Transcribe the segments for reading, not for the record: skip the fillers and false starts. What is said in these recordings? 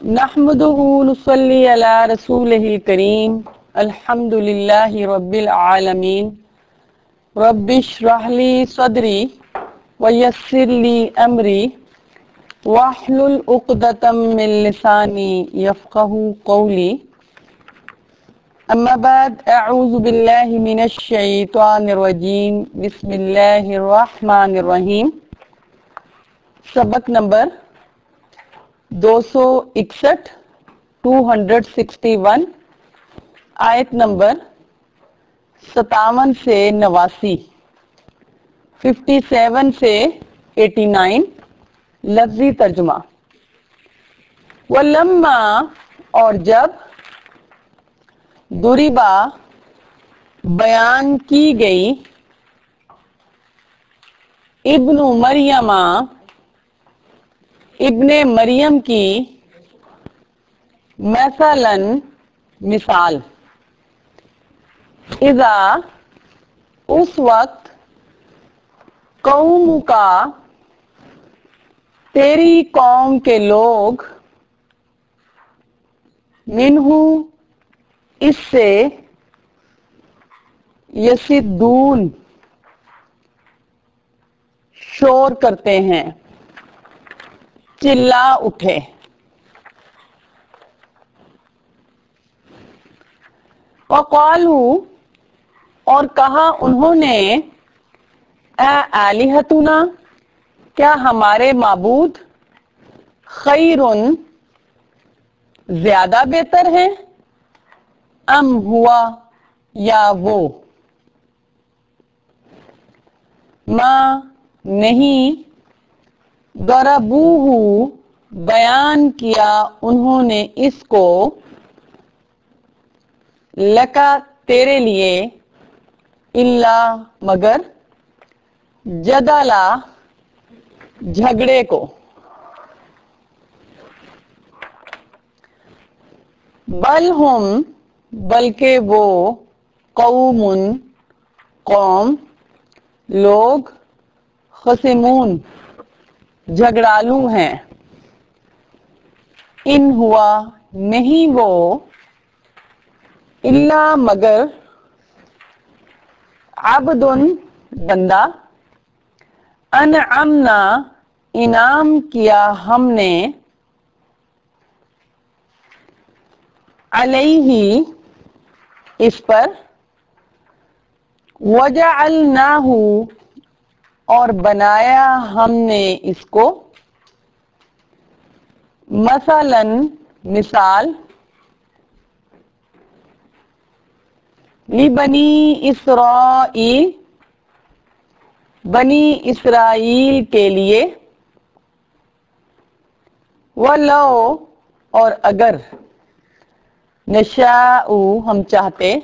نحمده نصلي على رسوله الكريم الحمد لله رب العالمين رب اشرح لي صدري ويسر لي أمري واحلل عقدة من لساني يفقه قولي أما بعد أعوذ بالله من الشيطان الرجيم بسم الله الرحمن الرحيم. سبق نمبر 261 261 آیت نمبر 57 سے 89 57 سے 89 لفظی ترجمہ. وَلَمَّا اور جب ضُرِبَ بیان کی گئی ابن مریم ابن مریم کی مثلاً مثال اذا اس وقت قوم کا تیری قوم کے لوگ منہ اس سے یصدون شور کرتے ہیں چلا اٹھے. وقالوا اور کہا انہوں نے اے الہتنا کیا ہمارے معبود خیرن زیادہ بہتر ہیں ام ہوا یا وہ ما نہیں ضربوہ بیان کیا انہوں نے اس کو لکا تیرے لیے الا مگر جدلا جھگڑے کو. بل ہم بلکہ وہ قوم قوم لوگ خصمون جھگڑالو ہیں. ان ہوا نہیں وہ الا مگر عبد بندہ انعمنا انعام کیا ہم نے علیہ اس پر وجعلناہ اور بنایا ہم نے اس کو مثلاً مثال لبنی اسرائیل بنی اسرائیل کے لیے. وَلَوْ اور اگر نشاء ہم چاہتے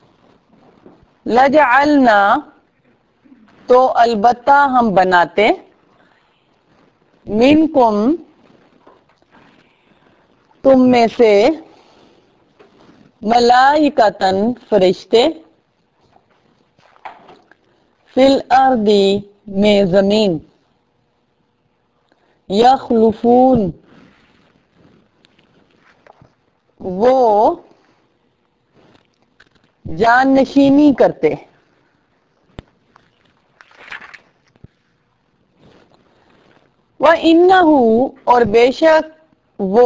لجعلنا تو البتہ ہم بناتے منکم تم میں سے ملائکتاً فرشتے فی الارض میں زمین یخلفون وہ جانشینی کرتے. وَإِنَّهُ اور بے شک وہ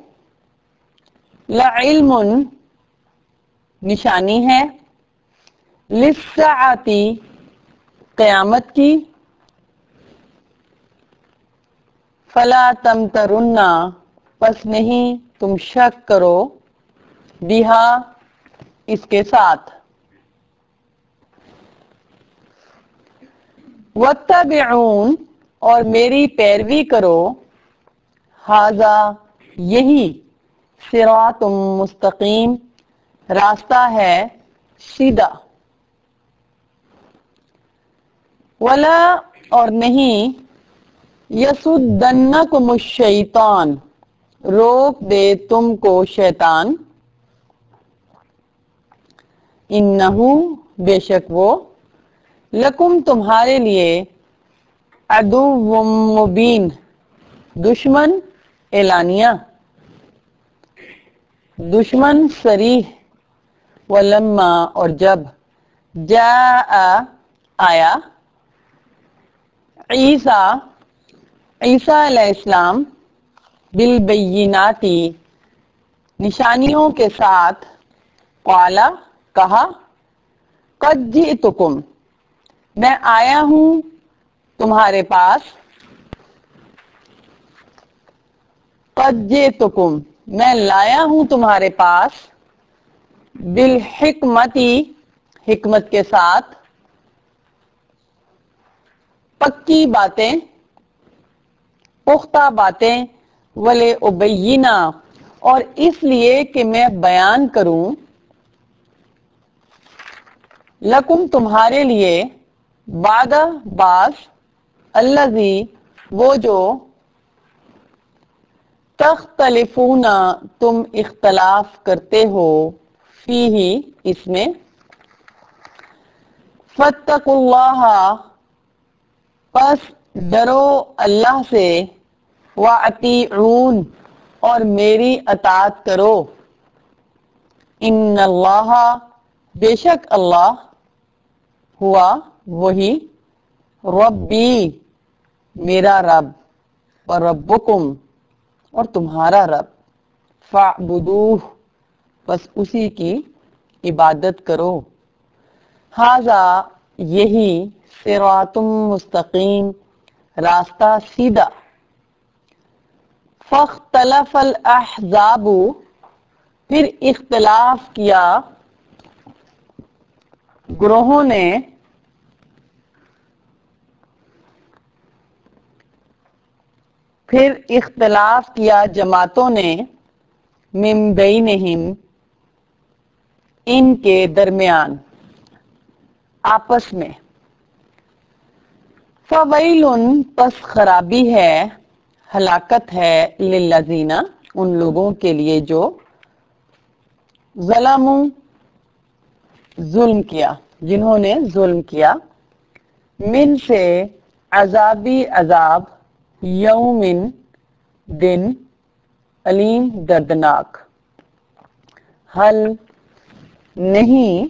لعلم نشانی ہے للساعۃ قیامت کی. فلا تمترن پس نہیں تم شک کرو بہا اس کے ساتھ. واتبعون اور میری پیروی کرو ھذا یہی صراط مستقیم راستہ ہے سیدھا. ولا اور نہیں یصدنکم الشیطان روک دے تم کو شیطان انہو بے شک وہ لکم تمہارے لیے عدو مبین دشمن اعلانیہ. دشمن صریح، ولما اور جب جاء آیا عیسیٰ علیہ السلام بالبیناتی نشانیوں کے ساتھ، قالا کہا، قد جئتکم میں آیا ہوں تمہارے پاس، قد جئتکم میں لایا ہوں تمہارے پاس، بالحکمتی حکمت کے ساتھ، پکی باتیں پختہ باتیں، ولأبینہ اور اس لیے کہ میں بیان کروں، لکم تمہارے لیے، بعد بعض، الذی وہ جو، تختلفون تم اختلاف کرتے ہو، فیہ اس میں، فاتقوا اللہ پس ڈرو اللہ سے، واطیعون اور میری اطاعت کرو، ان اللہ بے شک اللہ، ہوا وہی، ربی میرا رب، اور ربکم اور تمہارا رب، فاعبدوہ بس اسی کی عبادت کرو، ھذا یہی، صراط مستقیم راستہ سیدھا، فاختلف الاحزاب پھر اختلاف کیا گروہوں نے، پھر اختلاف کیا جماعتوں نے، من بینہم ان کے درمیان، آپس میں، فویل پس خرابی ہے، ہلاکت ہے، للذین ان لوگوں کے لیے جو، ظلموا ظلم کیا، جنہوں نے ظلم کیا، من سے عذابی عذاب، یومن دن، علیم دردناک، حل نہیں،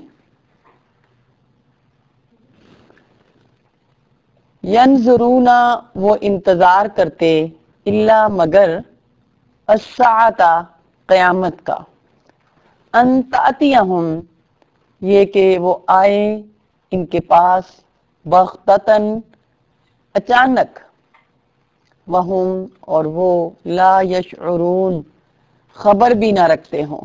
ینظرون وہ انتظار کرتے، الا مگر، الساعۃ قیامت کا، ان تأتیہم یہ کہ وہ آئے ان کے پاس، بغتۃً اچانک، وہم اور وہ، لا یشعرون خبر بھی نہ رکھتے ہوں،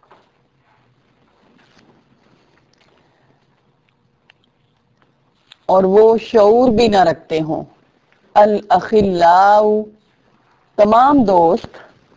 اور وہ شعور بھی نہ رکھتے ہوں، الاخلاء تمام دوست،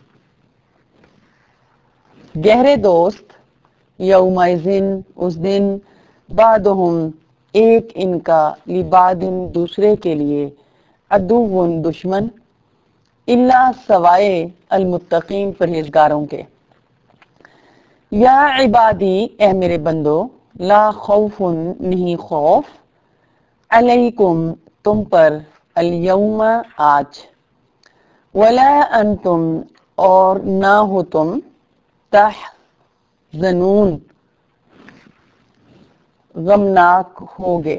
گہرے دوست، یومئذ اس دن، بعضهم ایک ان کا، لبعض دوسرے کے لیے، عدو دشمن، الا سوائے، المتقین پرہیزگاروں کے، یا عبادی اے میرے بندو، لا خوف نہیں خوف، علیکم تم پر، الیوم آج، ولا انتم اور نہ ہو تم، تحزنون غمناک ہوگے،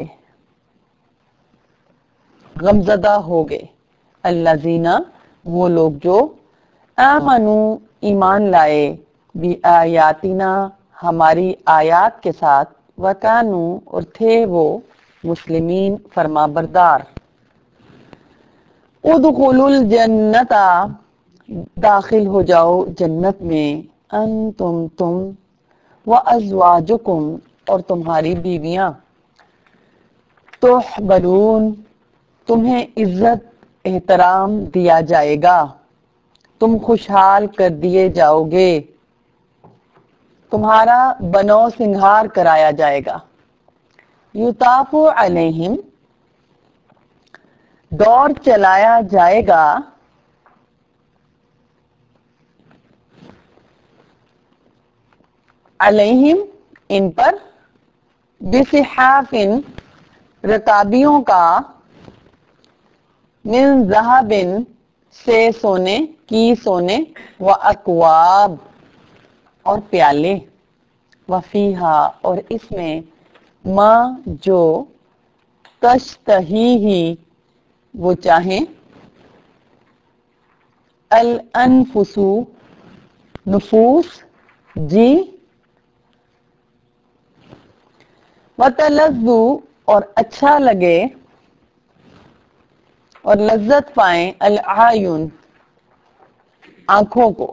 غمزدہ ہوگے، الذین وہ لوگ جو، آمنو ایمان لائے، بآیاتنا ہماری آیات کے ساتھ، وکانو اور تھے وہ، مسلمین فرما بردار، ادخلوا الجنت داخل ہو جاؤ جنت میں، انتم تم، وازواجکم اور تمہاری بیویاں، تحبرون تمہیں عزت احترام دیا جائے گا، تم خوشحال کر دیے جاؤ گے، تمہارا بنو سنگھار کرایا جائے گا، یطاف علیہم دور چلایا جائے گا، علیہم ان پر، بصحاف رکابیوں کا، من ذہب سے سونے کی، سونے، واکواب اور پیالے، وفیہا اور اس میں، ماں جو، تشتہی ہی وہ چاہیں، الانفس نفوس جی، وتلذ اور اچھا لگے اور لذت پائیں، الاعین آنکھوں کو،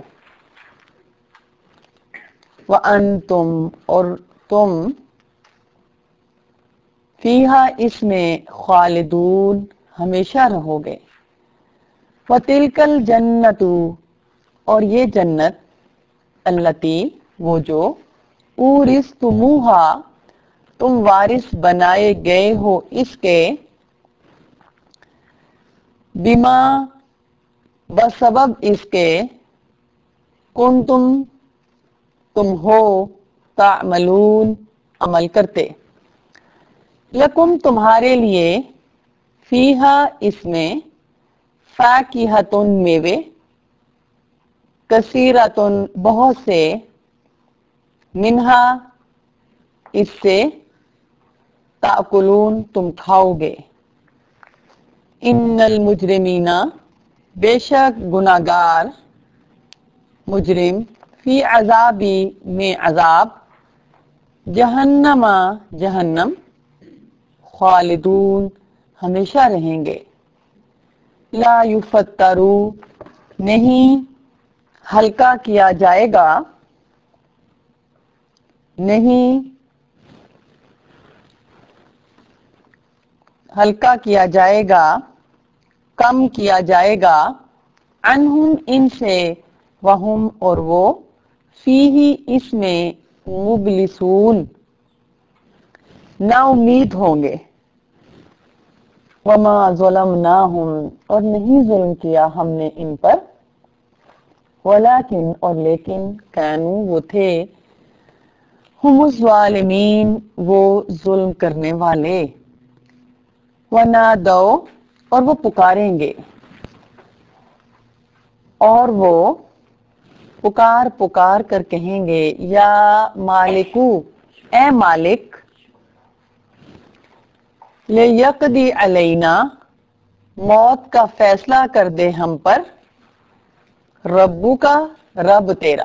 وانتم اور تم، فیہا اس میں، خالدون ہمیشہ رہو گے، وتلک الجنۃ اور یہ جنت، التی وہ جو، اورثتموہا تم وارث بنائے گئے ہو اس کے، بما بسبب اس کے، کنتم تم ہو، تعملون عمل کرتے، لکم تمہارے لیے، فیہا اس میں، فاکہۃ میوے، کثیرۃ بہت سے، منہا اس سے، تاکلون تم کھاؤ گے، ان المجرمین بے شک گناہگار، مجرم، فی عذابی میں عذاب، جہنم جہنم، خالدون ہمیشہ رہیں گے، لا یفترو نہیں ہلکا کیا جائے گا، نہیں ہلکا کیا جائے گا، کم کیا جائے گا، عنہم ان سے، وہم اور وہ، فیہ اس میں، مبلسون نا امید ہوں گے، وما ظلمناہم اور نہیں ظلم کیا ہم نے ان پر، ولیکن اور لیکن، کانوا وہ تھے، ہم الظالمین وہ ظلم کرنے والے، ونادوا اور وہ پکاریں گے، اور وہ پکار پکار کر کہیں گے، یا مالکو اے مالک، لیقضی علینا موت کا فیصلہ کر دے ہم پر، ربو کا رب تیرا،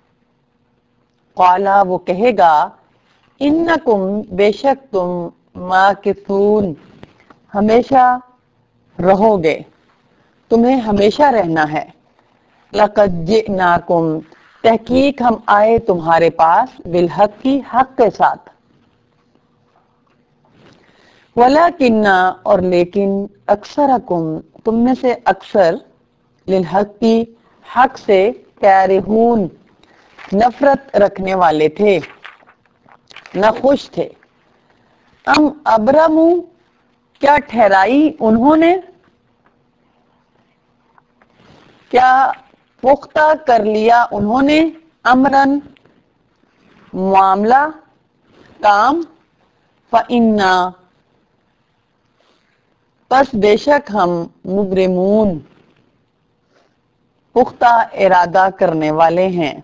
قالا وہ کہے گا، انکم بے شک تم، ماکثون ہمیشہ رہو گے، تمہیں ہمیشہ رہنا ہے، لقد جئناکم تحقیق ہم آئے تمہارے پاس، بالحق کی حق کے ساتھ، ولیکن اور لیکن، اکثرکم تم میں سے اکثر، للحق کی حق سے، کارہون نفرت رکھنے والے تھے، ناخوش تھے، ام ابرموا کیا ٹھہرائی انہوں نے، کیا پختہ کر لیا انہوں نے، امرن معاملہ، کام، فإنا پس بے شک ہم، مبرمون پختہ ارادہ کرنے والے ہیں،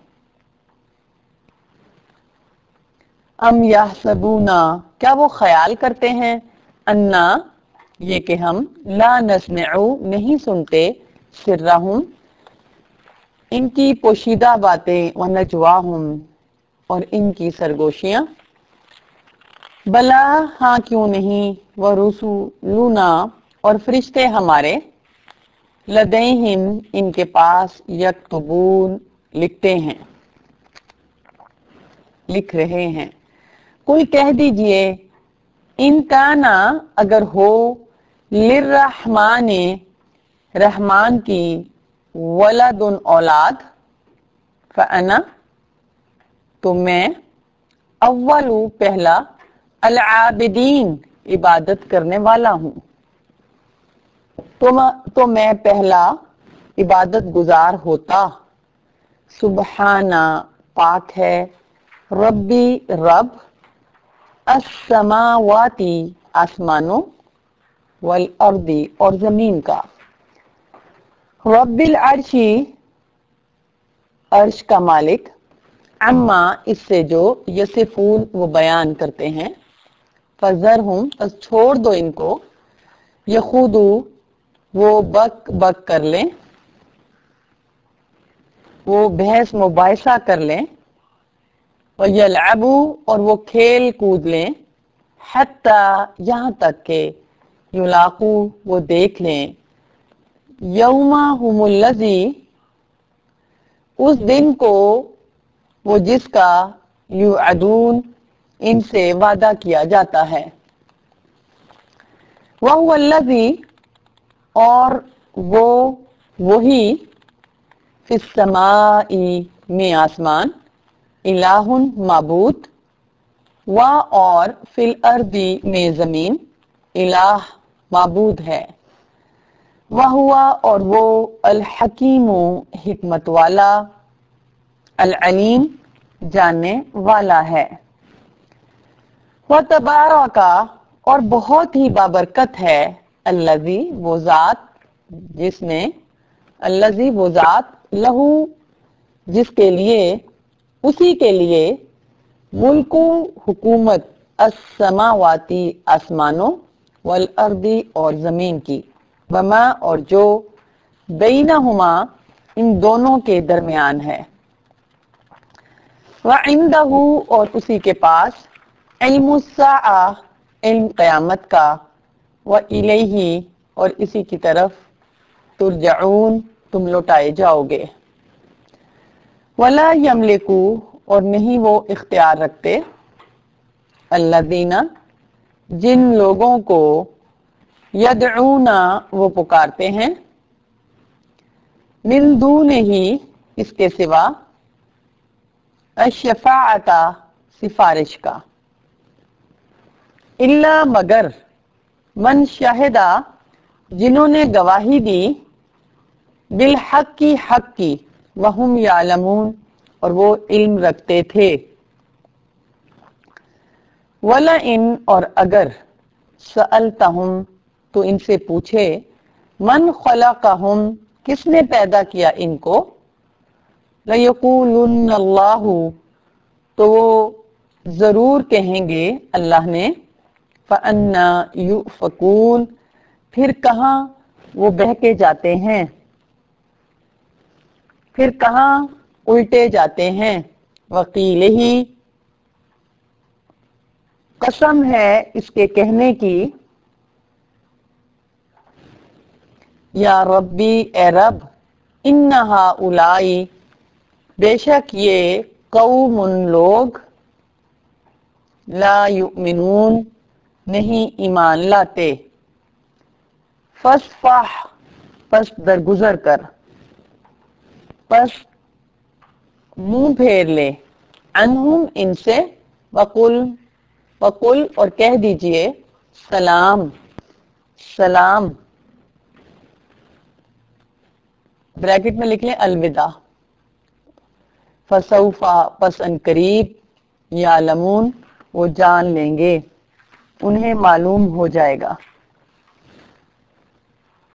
ام یحسبون کیا وہ خیال کرتے ہیں، انا یہ کہ ہم، لا نسمع نہیں سنتے، سرہم ان کی پوشیدہ باتیں، ونجواہم اور ان کی سرگوشیاں، بلا ہاں کیوں نہیں، ورسولنا اور فرشتے ہمارے، لدیہم ان کے پاس، یکتبون لکھتے ہیں، لکھ رہے ہیں، کوئی کہہ دیجئے، ان کانا اگر ہو، للرحمن رحمان کی، ولد اولاد، فانا تو میں، اول پہلا، العابدین عبادت کرنے والا ہوں، تو میں پہلا عبادت گزار ہوتا، سبحانہ پاک ہے، ربی رب، السماواتی آسمانوں، والارضی اور زمین کا، رب العرشی عرش کا مالک، اما اس سے جو یصفون وہ بیان کرتے ہیں، فذرہم پس چھوڑ دو ان کو، یخوضو وہ بک بک کر لیں، وہ بحث مباحثہ کر لیں، وَيَلْعَبُوا اور وہ کھیل کود لیں، حتی یہاں تک کہ یلاقو وہ دیکھ لیں، یومہم الذی اس دن کو وہ جس کا یوعدون ان سے وعدہ کیا جاتا ہے، وَهُوَ الَّذِي اور وہ وہی فی السماء میں آسمان، الہ معبود، و اور فی الارض میں زمین، الہ معبود ہے، وَهُوَ اور وہ الحکیم حکمت والا، العلیم جاننے والا ہے، وَتَبَارَکَ اور بہت ہی بابرکت ہے، الذی وہ ذات جس میں، الذی وہ ذات لہو جس کے لیے، اسی کے لیے، ملک حکومت السماواتی آسمانوں، والارض اور زمین کی، وما اور جو بینہما ان دونوں کے درمیان ہے، وعندہ اور اسی کے پاس علم الساعہ علم قیامت کا، وإلیہ اور اسی کی طرف ترجعون تم لوٹائے جاؤ گے، ولا یملکو اور نہیں وہ اختیار رکھتے، الذین جن لوگوں کو یدعون وہ پکارتے ہیں، من دونہ اس کے سوا، الشفاعۃ سفارش کا، الا مگر من شہدہ جنہوں نے گواہی دی، بالحق کی حق کی، وہم یعلمون اور وہ علم رکھتے تھے، وَلَئِنْ اور اگر سألتہم تو ان سے پوچھے، من خلقہم کس نے پیدا کیا ان کو، لَيَقُولُنَّ اللَّهُ تو وہ ضرور کہیں گے اللہ نے، فَأَنَّى يُؤْفَكُونَ پھر کہاں وہ بہکے جاتے ہیں، پھر کہاں الٹے جاتے ہیں، وقیلہ قسم ہے اس کے کہنے کی، یا ربی اے رب، ان ہؤلاء بے شک یہ قوم لوگ، لا یؤمنون نہیں ایمان لاتے، فاصفح پس درگزر کر، پس منہ پھیر لے، عنہم ان سے، وقل اور کہہ دیجئے، سلام سلام، بریکٹ میں لکھ لیں الوداع، فسوف پس ان قریب، یعلمون وہ جان لیں گے، انہیں معلوم ہو جائے گا۔